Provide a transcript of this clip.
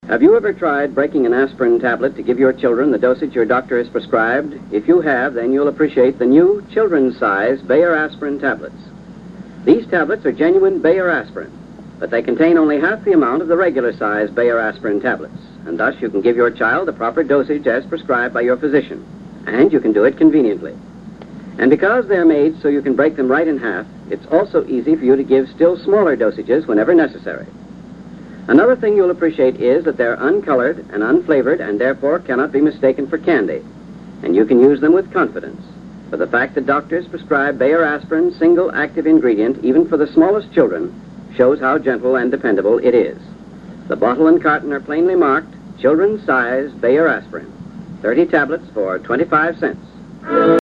Have you ever tried breaking an aspirin tablet to give your children the dosage your doctor has prescribed? If you have, then you'll appreciate the new children's size Bayer aspirin tablets. These tablets are genuine Bayer aspirin, but they contain only half the amount of the regular size Bayer aspirin tablets, and thus you can give your child the proper dosage as prescribed by your physician, and you can do it conveniently. And because they're made so you can break them right in half, it's also easy for you to give still smaller dosages whenever necessary. Another thing you'll appreciate is that they're uncolored and unflavored and therefore cannot be mistaken for candy. And you can use them with confidence. For the fact that doctors prescribe Bayer aspirin single active ingredient even for the smallest children shows how gentle and dependable it is. The bottle and carton are plainly marked children's size Bayer aspirin. 30 tablets for 25 cents.